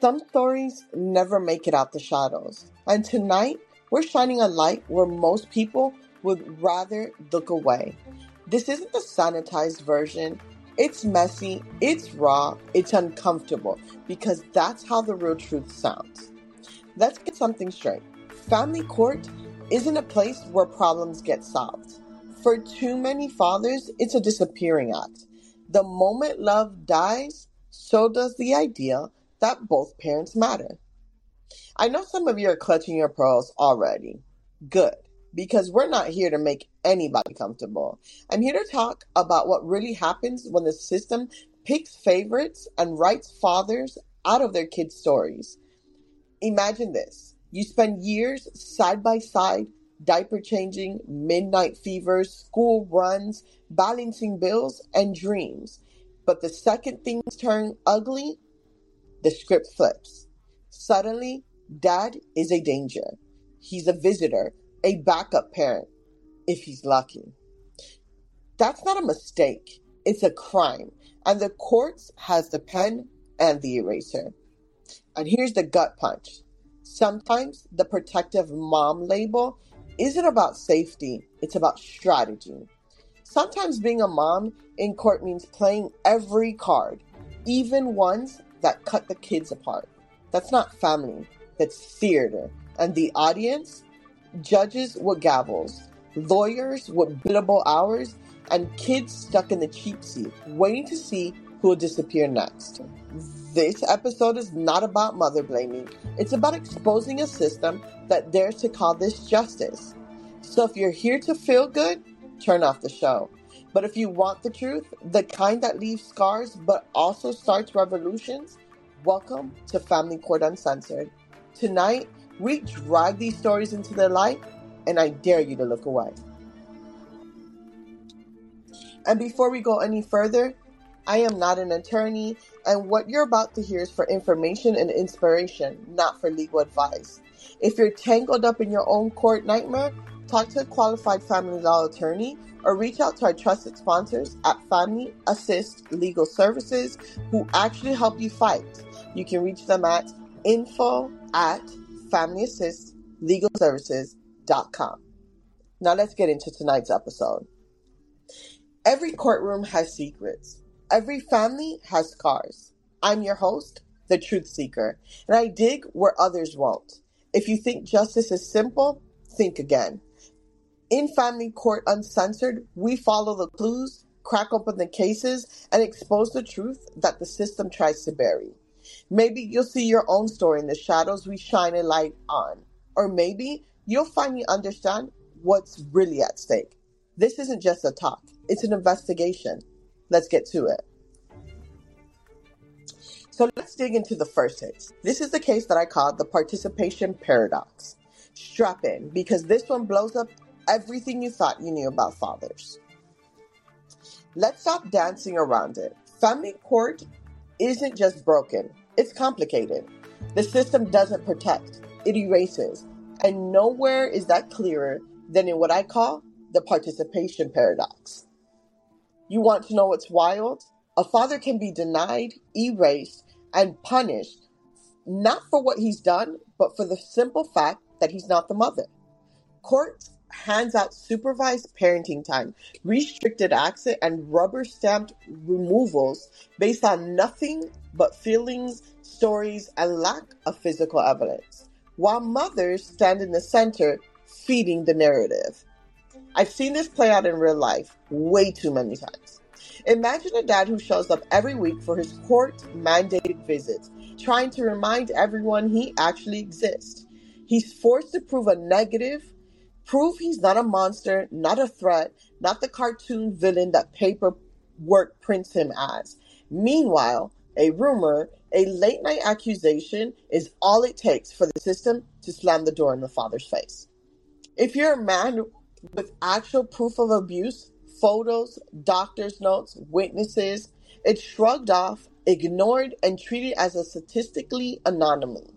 Some stories never make it out the shadows. And tonight, we're shining a light where most people would rather look away. This isn't the sanitized version. It's messy, it's raw, it's uncomfortable, because that's how the real truth sounds. Let's get something straight. Family court isn't a place where problems get solved. For too many fathers, it's a disappearing act. The moment love dies, so does the idea that both parents matter. I know some of you are clutching your pearls already. Good, because we're not here to make anybody comfortable. I'm here to talk about what really happens when the system picks favorites and writes fathers out of their kids' stories. Imagine this. You spend years side by side, diaper changing, midnight fevers, school runs, balancing bills, and dreams. But the second things turn ugly, the script flips. Suddenly, dad is a danger. He's a visitor, a backup parent, if he's lucky. That's not a mistake. It's a crime. And the courts has the pen and the eraser. And here's the gut punch. Sometimes the protective mom label isn't about safety, it's about strategy. Sometimes being a mom in court means playing every card, even ones that cut the kids apart. That's not family, that's theater. And the audience? Judges with gavels, lawyers with billable hours, and kids stuck in the cheap seat, waiting to see who will disappear next. This episode is not about mother blaming. It's about exposing a system that dares to call this justice. So if you're here to feel good, turn off the show. But if you want the truth, the kind that leaves scars but also starts revolutions, welcome to Family Court Uncensored. Tonight, we drag these stories into the light, and I dare you to look away. And before we go any further, I am not an attorney, and what you're about to hear is for information and inspiration, not for legal advice. If you're tangled up in your own court nightmare, talk to a qualified family law attorney or reach out to our trusted sponsors at Family Assist Legal Services who actually help you fight. You can reach them at info@familyassistlegalservices.com. Now let's get into tonight's episode. Every courtroom has secrets. Every family has scars. I'm your host, the Truth Seeker, and I dig where others won't. If you think justice is simple, think again. In Family Court Uncensored, we follow the clues, crack open the cases, and expose the truth that the system tries to bury. Maybe you'll see your own story in the shadows we shine a light on. Or maybe you'll finally understand what's really at stake. This isn't just a talk, it's an investigation. Let's get to it. So let's dig into the first case. This is the case that I call the participation paradox. Strap in, because this one blows up everything you thought you knew about fathers. Let's stop dancing around it. Family court isn't just broken, it's complicated. The system doesn't protect, it erases. And nowhere is that clearer than in what I call the participation paradox. You want to know what's wild? A father can be denied, erased, and punished, not for what he's done, but for the simple fact that he's not the mother. Court hands out supervised parenting time, restricted access, and rubber-stamped removals based on nothing but feelings, stories, and lack of physical evidence, while mothers stand in the center, feeding the narrative. I've seen this play out in real life way too many times. Imagine a dad who shows up every week for his court-mandated visits, trying to remind everyone he actually exists. He's forced to prove a negative, prove he's not a monster, not a threat, not the cartoon villain that paperwork prints him as. Meanwhile, a rumor, a late-night accusation is all it takes for the system to slam the door in the father's face. If you're a man with actual proof of abuse, photos, doctor's notes, witnesses, it's shrugged off, ignored, and treated as a statistically anomaly.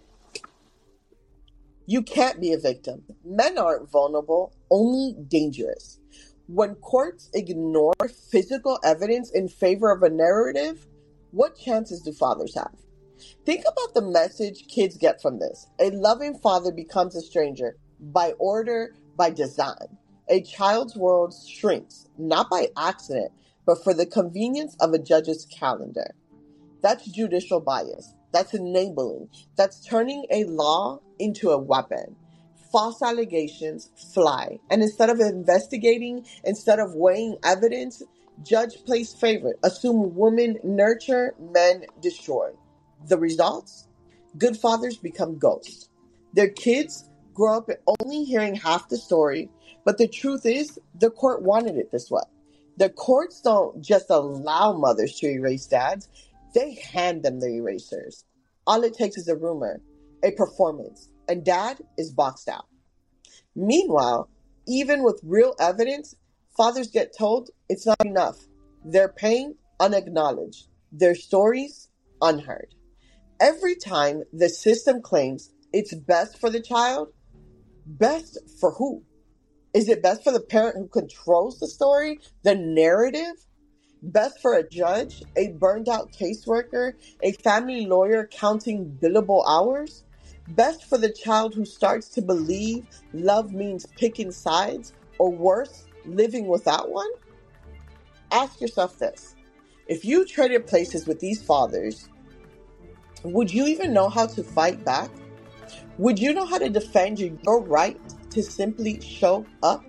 You can't be a victim. Men aren't vulnerable, only dangerous. When courts ignore physical evidence in favor of a narrative, what chances do fathers have? Think about the message kids get from this. A loving father becomes a stranger by order, by design. A child's world shrinks, not by accident, but for the convenience of a judge's calendar. That's judicial bias. That's enabling. That's turning a law into a weapon. False allegations fly. And instead of investigating, instead of weighing evidence, judge plays favorite. Assume women nurture, men destroy. The results? Good fathers become ghosts. Their kids grow up only hearing half the story, but the truth is, the court wanted it this way. The courts don't just allow mothers to erase dads, they hand them the erasers. All it takes is a rumor, a performance, and dad is boxed out. Meanwhile, even with real evidence, fathers get told it's not enough. Their pain unacknowledged, their stories unheard. Every time the system claims it's best for the child, best for who? Is it best for the parent who controls the story, the narrative? Best for a judge, a burned out caseworker, a family lawyer counting billable hours? Best for the child who starts to believe love means picking sides, or worse, living without one? Ask yourself this. If you traded places with these fathers, would you even know how to fight back? Would you know how to defend your right to simply show up?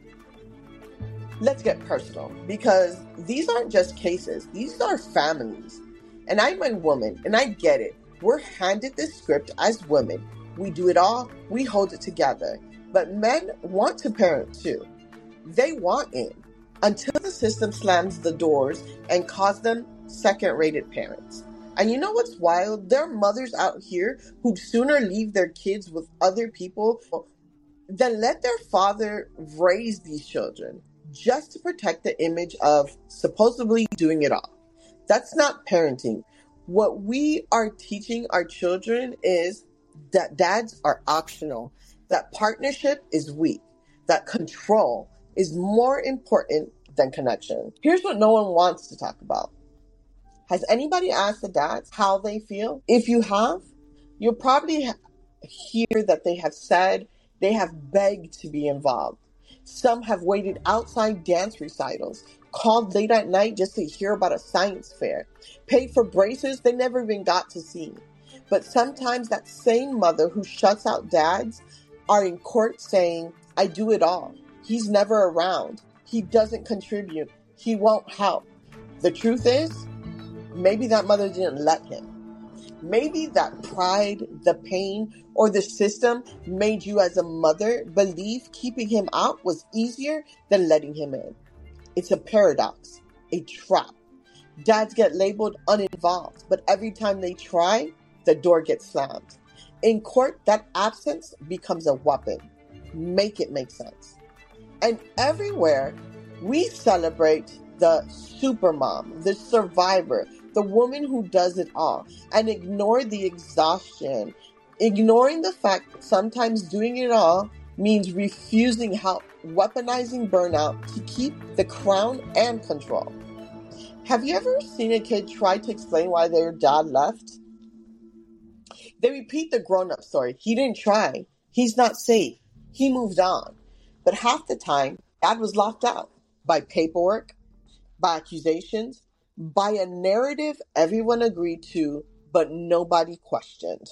Let's get personal, because these aren't just cases. These are families. And I'm a woman, and I get it. We're handed this script as women. We do it all. We hold it together. But men want to parent too. They want in, until the system slams the doors and calls them second-rated parents. And you know what's wild? There are mothers out here who'd sooner leave their kids with other people than let their father raise these children, just to protect the image of supposedly doing it all. That's not parenting. What we are teaching our children is that dads are optional, that partnership is weak, that control is more important than connection. Here's what no one wants to talk about. Has anybody asked the dads how they feel? If you have, you'll probably hear that they have said they have begged to be involved. Some have waited outside dance recitals, called late at night just to hear about a science fair, paid for braces they never even got to see. But sometimes that same mother who shuts out dads are in court saying, I do it all. He's never around. He doesn't contribute. He won't help. The truth is, maybe that mother didn't let him. Maybe that pride, the pain, or the system made you as a mother believe keeping him out was easier than letting him in. It's a paradox, a trap. Dads get labeled uninvolved, but every time they try, the door gets slammed. In court, that absence becomes a weapon. Make it make sense. And everywhere, we celebrate the supermom, the survivor, the woman who does it all, and ignore the exhaustion, ignoring the fact that sometimes doing it all means refusing help, weaponizing burnout to keep the crown and control. Have you ever seen a kid try to explain why their dad left? They repeat the grown-up story. He didn't try. He's not safe. He moved on. But half the time, dad was locked out by paperwork, by accusations, by a narrative everyone agreed to, but nobody questioned.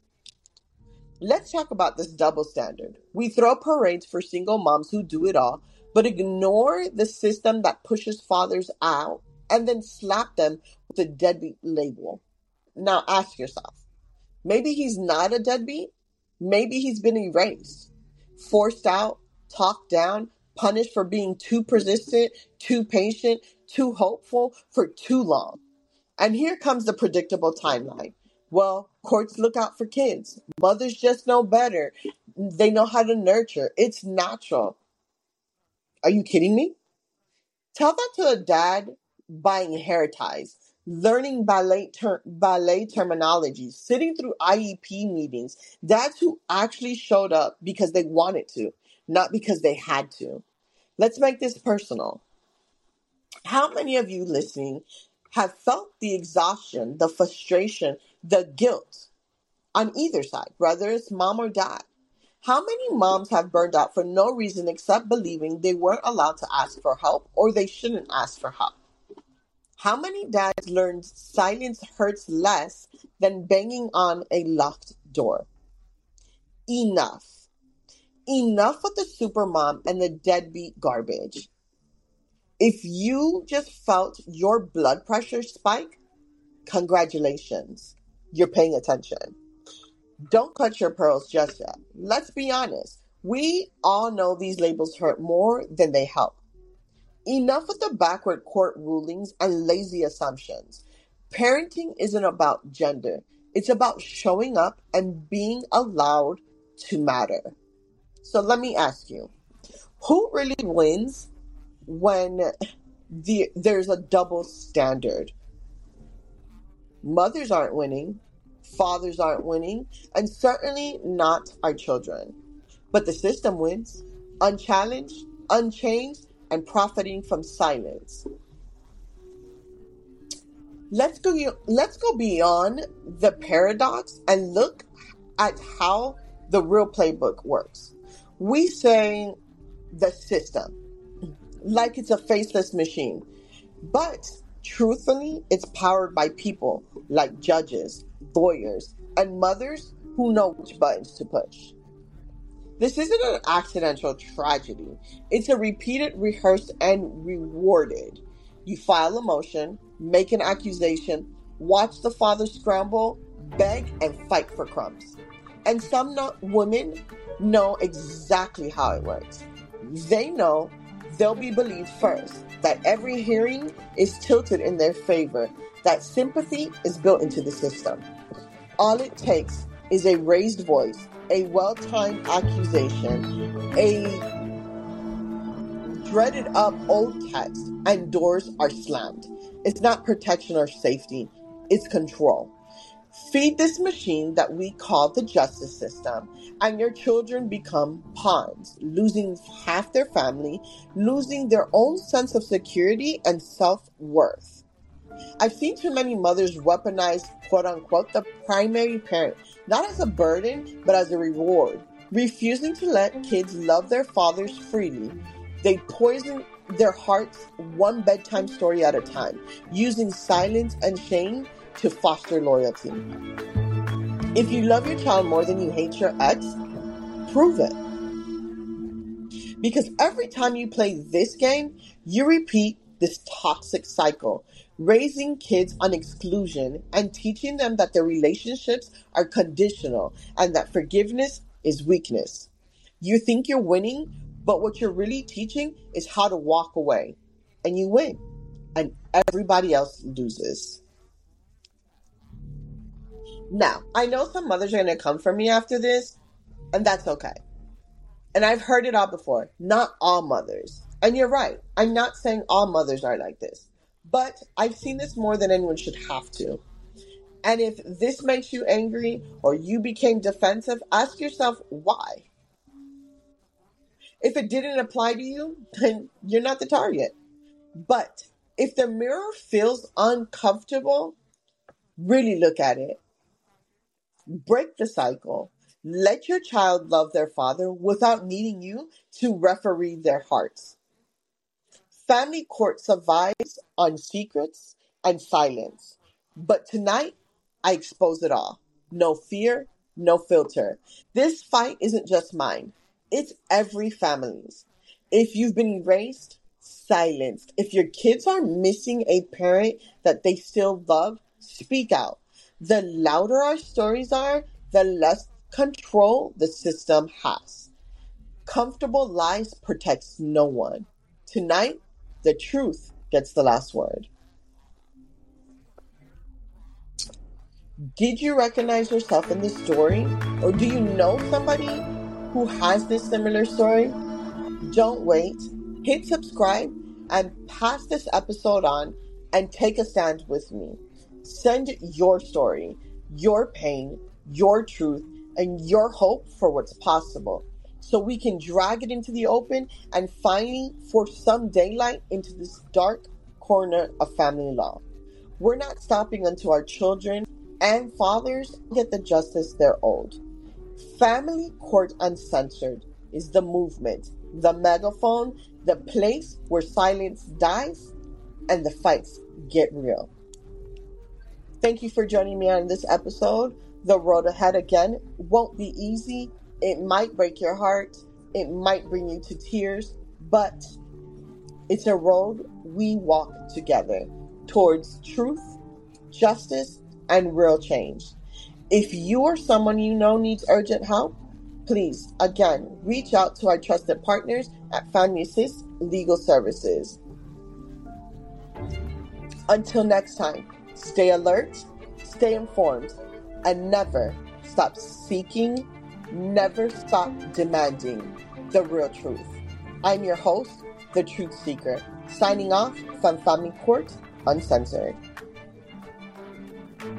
Let's talk about this double standard. We throw parades for single moms who do it all, but ignore the system that pushes fathers out and then slap them with a deadbeat label. Now ask yourself, maybe he's not a deadbeat? Maybe he's been erased, forced out, talked down, punished for being too persistent, too patient, too hopeful for too long. And here comes the predictable timeline. Well, courts look out for kids. Mothers just know better. They know how to nurture. It's natural. Are you kidding me? Tell that to a dad buying hair ties, learning ballet terminology, sitting through IEP meetings, dads who actually showed up because they wanted to, not because they had to. Let's make this personal. How many of you listening have felt the exhaustion, the frustration, The guilt on either side, whether it's mom or dad. How many moms have burned out for no reason except believing they weren't allowed to ask for help or they shouldn't ask for help? How many dads learned silence hurts less than banging on a locked door? Enough. Enough with the supermom and the deadbeat garbage. If you just felt your blood pressure spike, congratulations. You're paying attention. Don't cut your pearls just yet. Let's be honest. We all know these labels hurt more than they help. Enough with the backward court rulings and lazy assumptions. Parenting isn't about gender. It's about showing up and being allowed to matter. So let me ask you, who really wins when there's a double standard? Mothers aren't winning, fathers aren't winning, and certainly not our children. But the system wins, unchallenged, unchanged, and profiting from silence. Let's go beyond the paradox and look at how the real playbook works. We say the system, like it's a faceless machine, but truthfully, it's powered by people like judges, lawyers, and mothers who know which buttons to push. This isn't an accidental tragedy. It's a repeated, rehearsed, and rewarded. You file a motion, make an accusation, watch the father scramble, beg, and fight for crumbs. And some women know exactly how it works. They know they'll be believed first, that every hearing is tilted in their favor, that sympathy is built into the system. All it takes is a raised voice, a well-timed accusation, a dreaded up old text, and doors are slammed. It's not protection or safety, it's control. Feed this machine that we call the justice system, and your children become pawns, losing half their family, losing their own sense of security and self-worth. I've seen too many mothers weaponize, quote unquote, the primary parent, not as a burden, but as a reward. Refusing to let kids love their fathers freely, they poison their hearts one bedtime story at a time, using silence and shame to foster loyalty. If you love your child more than you hate your ex, prove it. Because every time you play this game, you repeat this toxic cycle, raising kids on exclusion and teaching them that their relationships are conditional and that forgiveness is weakness. You think you're winning, but what you're really teaching is how to walk away. And you win. And everybody else loses. Now, I know some mothers are going to come for me after this, and that's okay. And I've heard it all before. Not all mothers. And you're right. I'm not saying all mothers are like this. But I've seen this more than anyone should have to. And if this makes you angry or you became defensive, ask yourself why. If it didn't apply to you, then you're not the target. But if the mirror feels uncomfortable, really look at it. Break the cycle. Let your child love their father without needing you to referee their hearts. Family court survives on secrets and silence. But tonight, I expose it all. No fear, no filter. This fight isn't just mine. It's every family's. If you've been erased, silenced. If your kids are missing a parent that they still love, speak out. The louder our stories are, the less control the system has. Comfortable lies protects no one. Tonight, the truth gets the last word. Did you recognize yourself in this story? Or do you know somebody who has this similar story? Don't wait. Hit subscribe and pass this episode on and take a stand with me. Send your story, your pain, your truth, and your hope for what's possible, so we can drag it into the open and finally force some daylight into this dark corner of family law. We're not stopping until our children and fathers get the justice they're owed. Family Court Uncensored is the movement, the megaphone, the place where silence dies and the fights get real. Thank you for joining me on this episode. The road ahead again won't be easy. It might break your heart. It might bring you to tears, but it's a road we walk together towards truth, justice, and real change. If you or someone you know needs urgent help, please, again, reach out to our trusted partners at Family Assist Legal Services. Until next time, stay alert, stay informed, and never stop seeking, never stop demanding the real truth. I'm your host, The Truth Seeker, signing off from Family Court Uncensored.